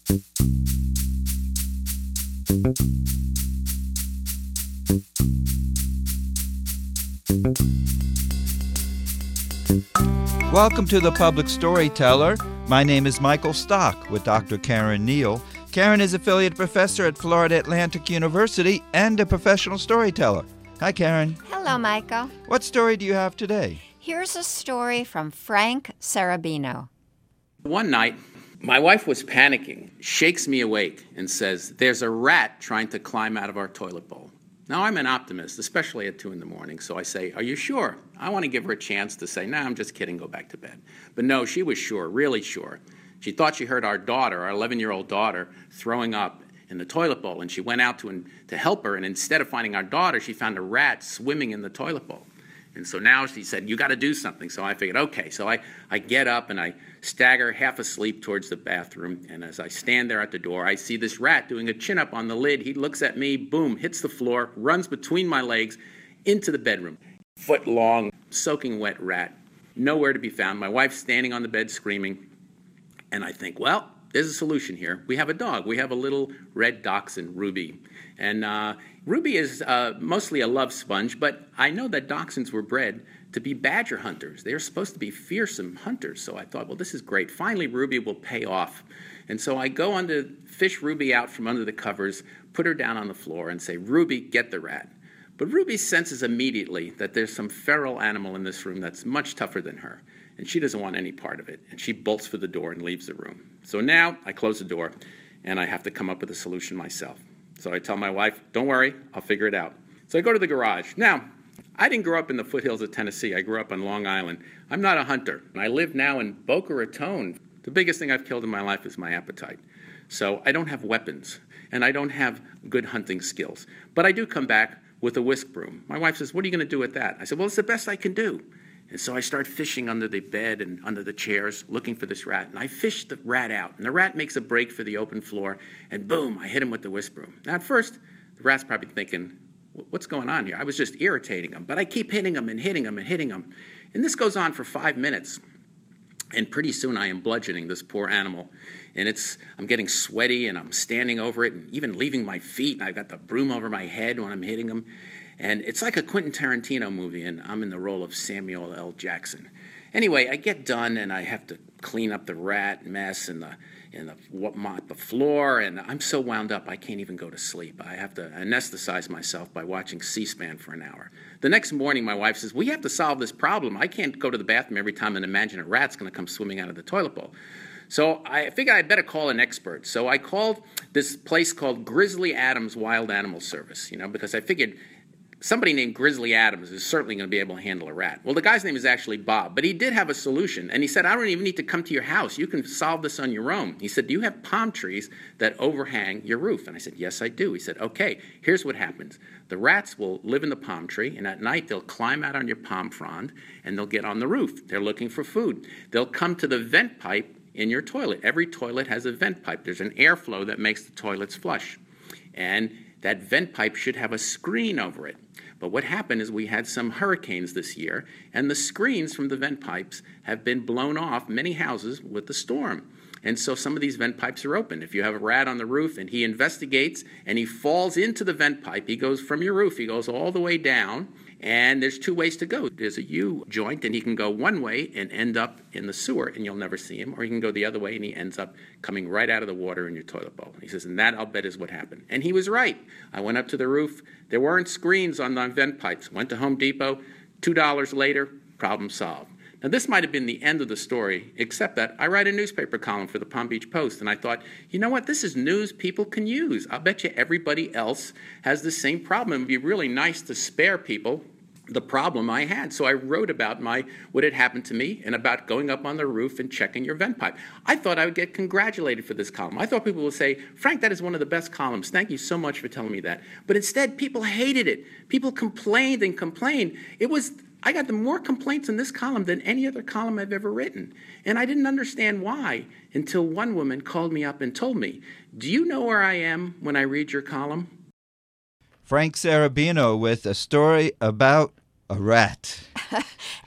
Welcome to The Public Storyteller. My name is Michael Stock with Dr. Karen Neal. Karen is affiliate professor at Florida Atlantic University and a professional storyteller. Hi, Karen. Hello, Michael. What story do you have today? Here's a story from Frank Sarabino. One night, my wife was panicking, shakes me awake, and says, "There's a rat trying to climb out of our toilet bowl." Now, I'm an optimist, especially at 2 in the morning, so I say, "Are you sure?" I want to give her a chance to say, "Nah, I'm just kidding, go back to bed." But no, she was sure, really sure. She thought she heard our daughter, our 11-year-old daughter, throwing up in the toilet bowl, and she went out to help her, and instead of finding our daughter, she found a rat swimming in the toilet bowl. And so now she said, "You got to do something." So I figured, okay. So I get up and I stagger half asleep towards the bathroom. And as I stand there at the door, I see this rat doing a chin-up on the lid. He looks at me, boom, hits the floor, runs between my legs into the bedroom. Foot-long, soaking wet rat, nowhere to be found. My wife's standing on the bed screaming. And I think, well, there's a solution here. We have a dog. We have a little red dachshund, Ruby. And Ruby is mostly a love sponge, but I know that dachshunds were bred to be badger hunters. They're supposed to be fearsome hunters. So I thought, well, this is great. Finally, Ruby will pay off. And so I go on to fish Ruby out from under the covers, put her down on the floor, and say, "Ruby, get the rat." But Ruby senses immediately that there's some feral animal in this room that's much tougher than her. And she doesn't want any part of it. And she bolts for the door and leaves the room. So now I close the door, and I have to come up with a solution myself. So I tell my wife, "Don't worry, I'll figure it out." So I go to the garage. Now, I didn't grow up in the foothills of Tennessee. I grew up on Long Island. I'm not a hunter. And I live now in Boca Raton. The biggest thing I've killed in my life is my appetite. So I don't have weapons, and I don't have good hunting skills. But I do come back with a whisk broom. My wife says, "What are you going to do with that?" I said, "Well, it's the best I can do." And so I start fishing under the bed and under the chairs, looking for this rat. And I fish the rat out. And the rat makes a break for the open floor. And boom, I hit him with the whisk broom. Now, at first, the rat's probably thinking, "What's going on here?" I was just irritating him. But I keep hitting him and hitting him and hitting him. And this goes on for 5 minutes. And pretty soon I am bludgeoning this poor animal. And I'm getting sweaty, and I'm standing over it and even leaving my feet. And I've got the broom over my head when I'm hitting him. And it's like a Quentin Tarantino movie, and I'm in the role of Samuel L. Jackson. Anyway, I get done, and I have to clean up the rat mess and mop the floor, and I'm so wound up I can't even go to sleep. I have to anesthetize myself by watching C-SPAN for an hour. The next morning, my wife says, "We have to solve this problem. I can't go to the bathroom every time and imagine a rat's going to come swimming out of the toilet bowl." So I figured I'd better call an expert. So I called this place called Grizzly Adams Wild Animal Service, because I figured somebody named Grizzly Adams is certainly going to be able to handle a rat. Well, the guy's name is actually Bob, but he did have a solution. And he said, "I don't even need to come to your house. You can solve this on your own." He said, "Do you have palm trees that overhang your roof?" And I said, "Yes, I do." He said, "Okay, here's what happens. The rats will live in the palm tree, and at night they'll climb out on your palm frond, and they'll get on the roof. They're looking for food. They'll come to the vent pipe in your toilet. Every toilet has a vent pipe. There's an airflow that makes the toilets flush. And that vent pipe should have a screen over it. But what happened is we had some hurricanes this year, and the screens from the vent pipes have been blown off many houses with the storm. And so some of these vent pipes are open. If you have a rat on the roof and he investigates and he falls into the vent pipe, he goes from your roof, he goes all the way down, and there's 2 ways to go. There's a U-joint, and he can go one way and end up in the sewer, and you'll never see him, or he can go the other way, and he ends up coming right out of the water in your toilet bowl. He says, and that, I'll bet, is what happened. And he was right. I went up to the roof. There weren't screens on the vent pipes. Went to Home Depot. $2 later, problem solved. Now, this might have been the end of the story, except that I write a newspaper column for the Palm Beach Post, and I thought, you know what, this is news people can use. I'll bet you everybody else has the same problem. It would be really nice to spare people the problem I had. So I wrote about what had happened to me and about going up on the roof and checking your vent pipe. I thought I would get congratulated for this column. I thought people would say, "Frank, that is one of the best columns. Thank you so much for telling me that." But instead, people hated it. People complained and complained. I got more complaints in this column than any other column I've ever written. And I didn't understand why until one woman called me up and told me, "Do you know where I am when I read your column?" Frank Sarabino with a story about a rat.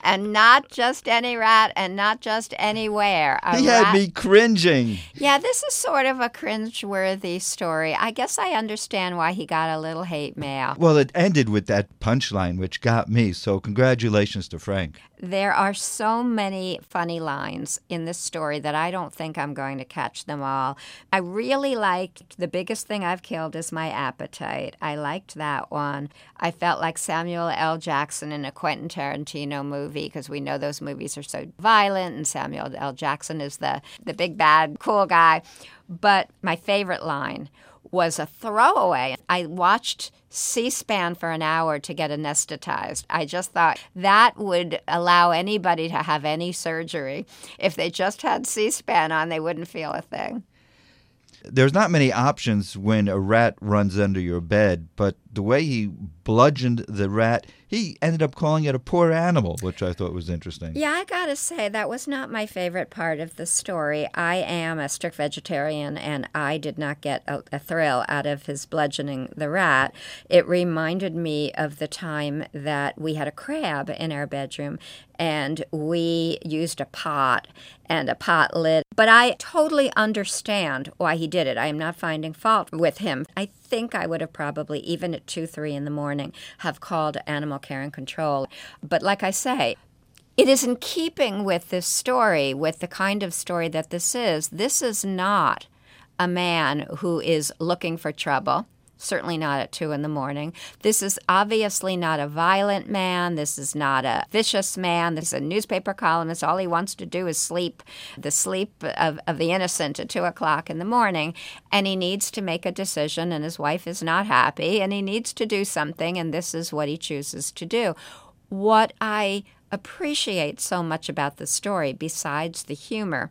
And not just any rat and not just anywhere. He had me cringing. Yeah, this is sort of a cringe-worthy story. I guess I understand why he got a little hate mail. Well, it ended with that punchline, which got me, so congratulations to Frank. There are so many funny lines in this story that I don't think I'm going to catch them all. I really liked The Biggest Thing I've Killed Is My Appetite. I liked that one. I felt like Samuel L. Jackson in a Quentin Tarantino movie, because we know those movies are so violent, and Samuel L. Jackson is the big bad cool guy. But my favorite line was a throwaway. I watched C-SPAN for an hour to get anesthetized. I just thought that would allow anybody to have any surgery. If they just had C-SPAN on, they wouldn't feel a thing. There's not many options when a rat runs under your bed, but the way he bludgeoned the rat, he ended up calling it a poor animal, which I thought was interesting. Yeah, I gotta say, that was not my favorite part of the story. I am a strict vegetarian, and I did not get a thrill out of his bludgeoning the rat. It reminded me of the time that we had a crab in our bedroom, and we used a pot and a pot lid. But I totally understand why he did it. I am not finding fault with him. I think I would have probably, even at 2, 3 in the morning, have called Animal Care and Control. But like I say, it is in keeping with this story, with the kind of story that this is. This is not a man who is looking for trouble. Certainly not at 2 in the morning. This is obviously not a violent man. This is not a vicious man. This is a newspaper columnist. All he wants to do is sleep, the sleep of the innocent at 2 o'clock in the morning. And he needs to make a decision, and his wife is not happy, and he needs to do something, and this is what he chooses to do. What I appreciate so much about the story, besides the humor,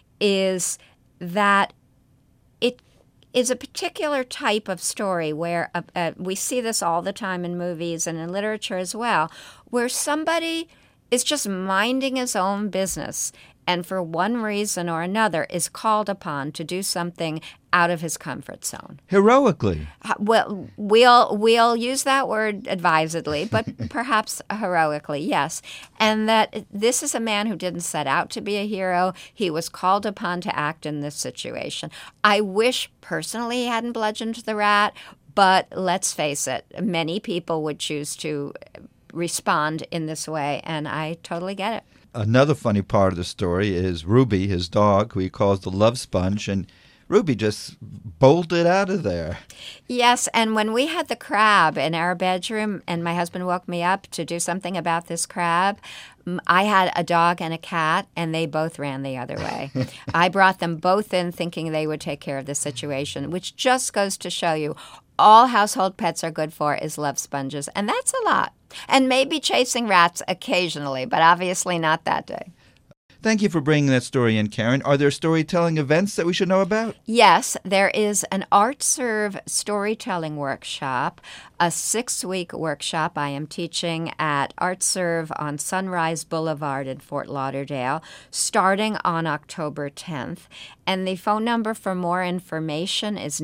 is that it is a particular type of story where we see this all the time in movies and in literature as well, where somebody is just minding his own business and for one reason or another is called upon to do something out of his comfort zone. Heroically. Well, we'll use that word advisedly, but perhaps heroically, yes. And that this is a man who didn't set out to be a hero. He was called upon to act in this situation. I wish personally he hadn't bludgeoned the rat, but let's face it, many people would choose to respond in this way, and I totally get it. Another funny part of the story is Ruby, his dog, who he calls the love sponge, and Ruby just bolted out of there. Yes, and when we had the crab in our bedroom and my husband woke me up to do something about this crab, I had a dog and a cat, and they both ran the other way. I brought them both in thinking they would take care of the situation, which just goes to show you all household pets are good for is love sponges, and that's a lot. And maybe chasing rats occasionally, but obviously not that day. Thank you for bringing that story in, Karen. Are there storytelling events that we should know about? Yes, there is an ArtServe storytelling workshop, a 6-week workshop I am teaching at ArtServe on Sunrise Boulevard in Fort Lauderdale, starting on October 10th. And the phone number for more information is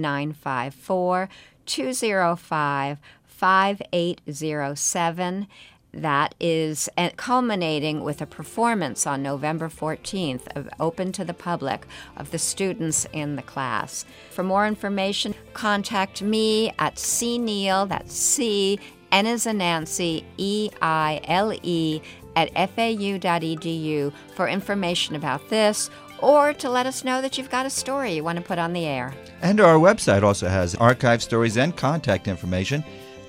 954-205-5807. That is culminating with a performance on November 14th, open to the public, of the students in the class. For more information, contact me at cneil, that's C, N as in Nancy, EILE, at fau.edu for information about this, or to let us know that you've got a story you want to put on the air. And our website also has archive stories and contact information.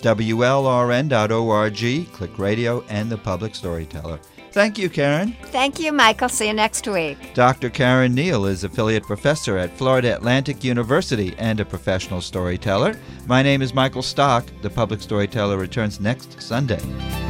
WLRN.org, click radio, and the Public Storyteller. Thank you, Karen. Thank you, Michael. See you next week. Dr. Karen Neal is affiliate professor at Florida Atlantic University and a professional storyteller. My name is Michael Stock. The Public Storyteller returns next Sunday.